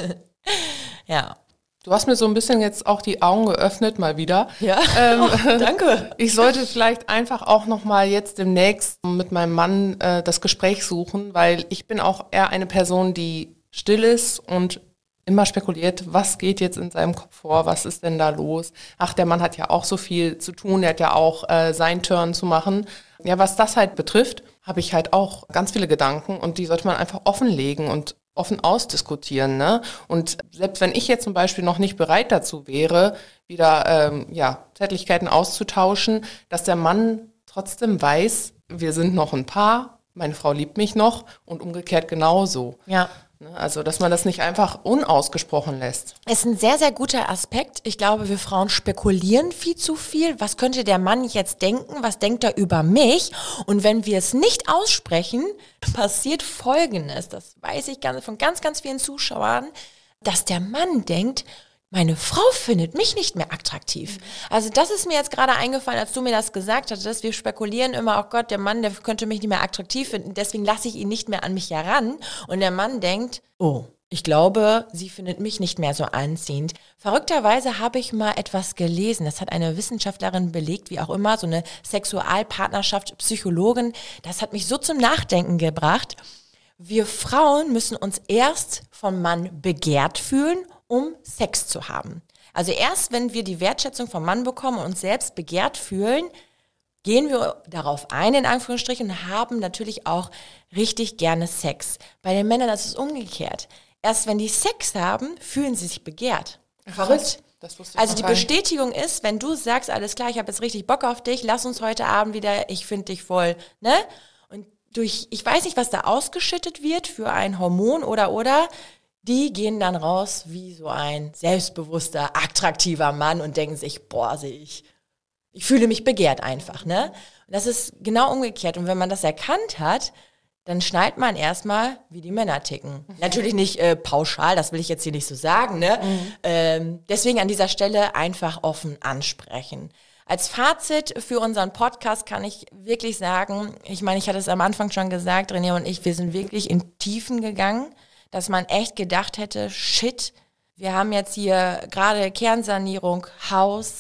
Speaker 3: Ja.
Speaker 5: Du hast mir so ein bisschen jetzt auch die Augen geöffnet, mal wieder.
Speaker 3: Ja,
Speaker 5: Ähm,
Speaker 3: oh, danke.
Speaker 5: Ich sollte vielleicht einfach auch noch mal jetzt demnächst mit meinem Mann äh, das Gespräch suchen, weil ich bin auch eher eine Person, die still ist und immer spekuliert, was geht jetzt in seinem Kopf vor, was ist denn da los? Ach, der Mann hat ja auch so viel zu tun, er hat ja auch äh, seinen Turn zu machen. Ja, was das halt betrifft, habe ich halt auch ganz viele Gedanken und die sollte man einfach offenlegen und offen ausdiskutieren, ne? Und selbst wenn ich jetzt zum Beispiel noch nicht bereit dazu wäre, wieder ähm, ja, Zärtlichkeiten auszutauschen, dass der Mann trotzdem weiß, wir sind noch ein Paar, meine Frau liebt mich noch und umgekehrt genauso.
Speaker 3: Ja.
Speaker 5: Ne? Also, dass man das nicht einfach unausgesprochen lässt.
Speaker 3: Ist ein sehr, sehr guter Aspekt. Ich glaube, wir Frauen spekulieren viel zu viel. Was könnte der Mann jetzt denken? Was denkt er über mich? Und wenn wir es nicht aussprechen, passiert Folgendes. Das weiß ich ganz, von ganz, ganz vielen Zuschauern, dass der Mann denkt, meine Frau findet mich nicht mehr attraktiv. Also das ist mir jetzt gerade eingefallen, als du mir das gesagt hattest. Wir spekulieren immer, oh Gott, der Mann, der könnte mich nicht mehr attraktiv finden. Deswegen lasse ich ihn nicht mehr an mich heran. Und der Mann denkt, oh, ich glaube, sie findet mich nicht mehr so anziehend. Verrückterweise habe ich mal etwas gelesen. Das hat eine Wissenschaftlerin belegt, wie auch immer, so eine Sexualpartnerschaft, Psychologin. Das hat mich so zum Nachdenken gebracht. Wir Frauen müssen uns erst vom Mann begehrt fühlen, um Sex zu haben. Also erst, wenn wir die Wertschätzung vom Mann bekommen und uns selbst begehrt fühlen, gehen wir darauf ein, in Anführungsstrichen, und haben natürlich auch richtig gerne Sex. Bei den Männern ist es umgekehrt. Erst wenn die Sex haben, fühlen sie sich begehrt. Verrückt.
Speaker 5: Das wusste ich
Speaker 3: Also
Speaker 5: noch
Speaker 3: die
Speaker 5: gar nicht.
Speaker 3: Bestätigung ist, wenn du sagst, alles klar, ich habe jetzt richtig Bock auf dich, lass uns heute Abend wieder, ich finde dich voll, ne? Und durch, ich weiß nicht, was da ausgeschüttet wird für ein Hormon oder, oder, die gehen dann raus wie so ein selbstbewusster, attraktiver Mann und denken sich, boah, sehe ich, ich fühle mich begehrt einfach, ne? Und das ist genau umgekehrt. Und wenn man das erkannt hat, dann schnallt man erstmal, wie die Männer ticken. Natürlich nicht äh, pauschal, das will ich jetzt hier nicht so sagen, ne? Mhm. Ähm, deswegen an dieser Stelle einfach offen ansprechen. Als Fazit für unseren Podcast kann ich wirklich sagen, ich meine, ich hatte es am Anfang schon gesagt, René und ich, wir sind wirklich in Tiefen gegangen, dass man echt gedacht hätte, shit, wir haben jetzt hier gerade Kernsanierung, Haus,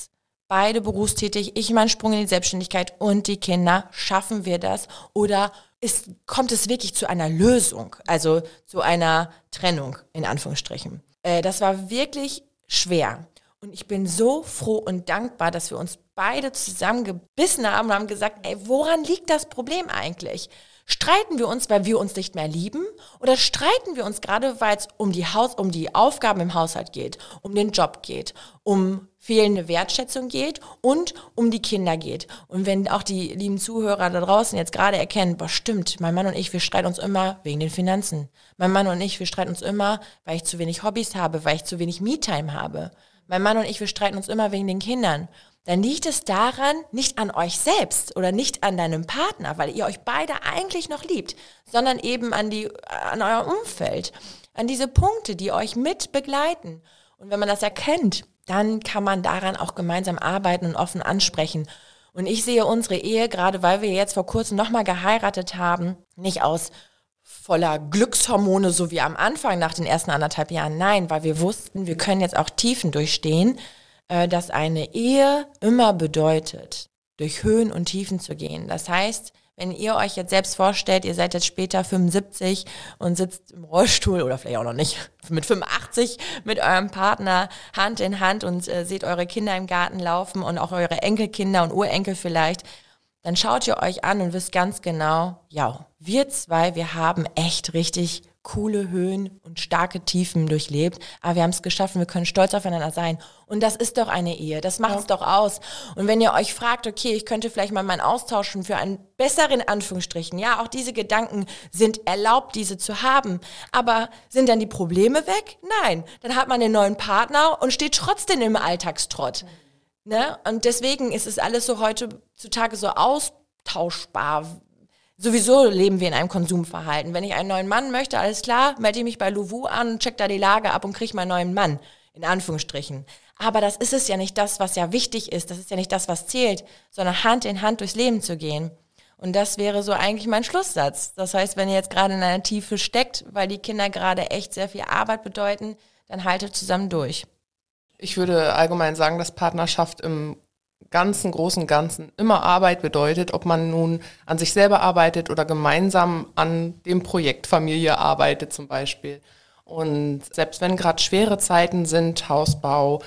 Speaker 3: beide berufstätig, ich meinen Sprung in die Selbstständigkeit und die Kinder, schaffen wir das oder ist, kommt es wirklich zu einer Lösung, also zu einer Trennung in Anführungsstrichen. Äh, das war wirklich schwer und ich bin so froh und dankbar, dass wir uns beide zusammengebissen haben und haben gesagt, ey, woran liegt das Problem eigentlich? Streiten wir uns, weil wir uns nicht mehr lieben oder streiten wir uns gerade, weil es um die Haus, um die Aufgaben im Haushalt geht, um den Job geht, um fehlende Wertschätzung geht und um die Kinder geht. Und wenn auch die lieben Zuhörer da draußen jetzt gerade erkennen, boah, stimmt, mein Mann und ich, wir streiten uns immer wegen den Finanzen. Mein Mann und ich, wir streiten uns immer, weil ich zu wenig Hobbys habe, weil ich zu wenig Me-Time habe. Mein Mann und ich, wir streiten uns immer wegen den Kindern. Dann liegt es daran, nicht an euch selbst oder nicht an deinem Partner, weil ihr euch beide eigentlich noch liebt, sondern eben an die, an euer Umfeld, an diese Punkte, die euch mit begleiten. Und wenn man das erkennt, dann kann man daran auch gemeinsam arbeiten und offen ansprechen. Und ich sehe unsere Ehe, gerade weil wir jetzt vor kurzem nochmal geheiratet haben, nicht aus voller Glückshormone, so wie am Anfang nach den ersten anderthalb Jahren. Nein, weil wir wussten, wir können jetzt auch Tiefen durchstehen, dass eine Ehe immer bedeutet, durch Höhen und Tiefen zu gehen. Das heißt, wenn ihr euch jetzt selbst vorstellt, ihr seid jetzt später fünfundsiebzig und sitzt im Rollstuhl oder vielleicht auch noch nicht, mit fünfundachtzig mit eurem Partner Hand in Hand und äh, seht eure Kinder im Garten laufen und auch eure Enkelkinder und Urenkel vielleicht, dann schaut ihr euch an und wisst ganz genau, ja, wir zwei, wir haben echt richtig coole Höhen und starke Tiefen durchlebt, aber wir haben es geschafft und wir können stolz aufeinander sein. Und das ist doch eine Ehe, das macht es ja. doch aus. Und wenn ihr euch fragt, okay, ich könnte vielleicht mal meinen austauschen für einen besseren Anführungsstrichen, ja, auch diese Gedanken sind erlaubt, diese zu haben, aber sind dann die Probleme weg? Nein, dann hat man einen neuen Partner und steht trotzdem im Alltagstrott. Mhm. Ne? Und deswegen ist es alles so heutzutage so austauschbar. Sowieso leben wir in einem Konsumverhalten. Wenn ich einen neuen Mann möchte, alles klar, melde ich mich bei Louvu an, check da die Lage ab und kriege meinen neuen Mann, in Anführungsstrichen. Aber das ist es ja nicht das, was ja wichtig ist, das ist ja nicht das, was zählt, sondern Hand in Hand durchs Leben zu gehen. Und das wäre so eigentlich mein Schlusssatz. Das heißt, wenn ihr jetzt gerade in einer Tiefe steckt, weil die Kinder gerade echt sehr viel Arbeit bedeuten, dann haltet zusammen durch.
Speaker 5: Ich würde allgemein sagen, dass Partnerschaft im ganzen, großen Ganzen immer Arbeit bedeutet, ob man nun an sich selber arbeitet oder gemeinsam an dem Projekt Familie arbeitet zum Beispiel. Und selbst wenn gerade schwere Zeiten sind, Hausbau,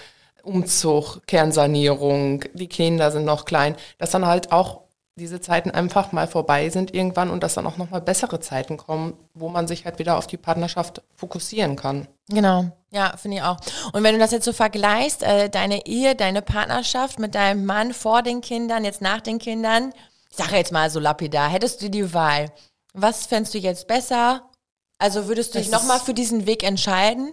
Speaker 5: Umzug, Kernsanierung, die Kinder sind noch klein, dass dann halt auch diese Zeiten einfach mal vorbei sind irgendwann und dass dann auch nochmal bessere Zeiten kommen, wo man sich halt wieder auf die Partnerschaft fokussieren kann.
Speaker 3: Genau, ja, finde ich auch. Und wenn du das jetzt so vergleichst, äh, deine Ehe, deine Partnerschaft mit deinem Mann vor den Kindern, jetzt nach den Kindern, ich sage jetzt mal so lapidar, hättest du die Wahl, was fändest du jetzt besser? Also würdest du dich nochmal für diesen Weg entscheiden?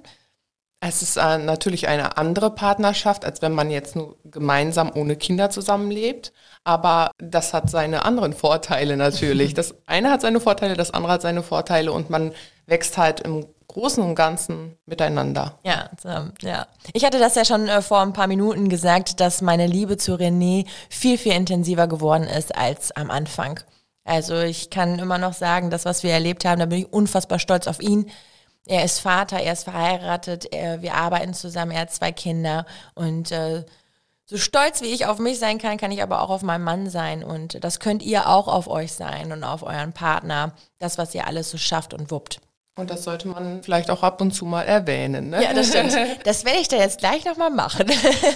Speaker 5: Es ist äh, natürlich eine andere Partnerschaft, als wenn man jetzt nur gemeinsam ohne Kinder zusammenlebt. Aber das hat seine anderen Vorteile natürlich. Das eine hat seine Vorteile, das andere hat seine Vorteile und man wächst halt im Großen und Ganzen miteinander.
Speaker 3: Ja, ja. Ich hatte das ja schon äh, vor ein paar Minuten gesagt, dass meine Liebe zu René viel, viel intensiver geworden ist als am Anfang. Also ich kann immer noch sagen, das, was wir erlebt haben, da bin ich unfassbar stolz auf ihn. Er ist Vater, er ist verheiratet, er, wir arbeiten zusammen, er hat zwei Kinder und äh, so stolz wie ich auf mich sein kann, kann ich aber auch auf meinen Mann sein und das könnt ihr auch auf euch sein und auf euren Partner, das, was ihr alles so schafft und wuppt.
Speaker 5: Und das sollte man vielleicht auch ab und zu mal erwähnen, ne?
Speaker 3: Ja, das stimmt. Das werde ich da jetzt gleich nochmal machen.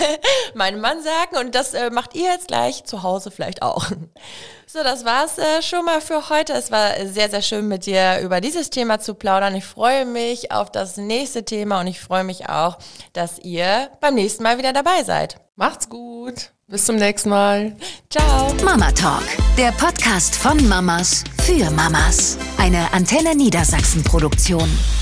Speaker 3: Meinem Mann sagen und das äh, macht ihr jetzt gleich zu Hause vielleicht auch. So, das war's äh, schon mal für heute. Es war sehr, sehr schön mit dir über dieses Thema zu plaudern. Ich freue mich auf das nächste Thema und ich freue mich auch, dass ihr beim nächsten Mal wieder dabei seid.
Speaker 5: Macht's gut. Bis zum nächsten Mal.
Speaker 3: Ciao.
Speaker 4: Mama Talk, der Podcast von Mamas für Mamas. Eine Antenne Niedersachsen Produktion.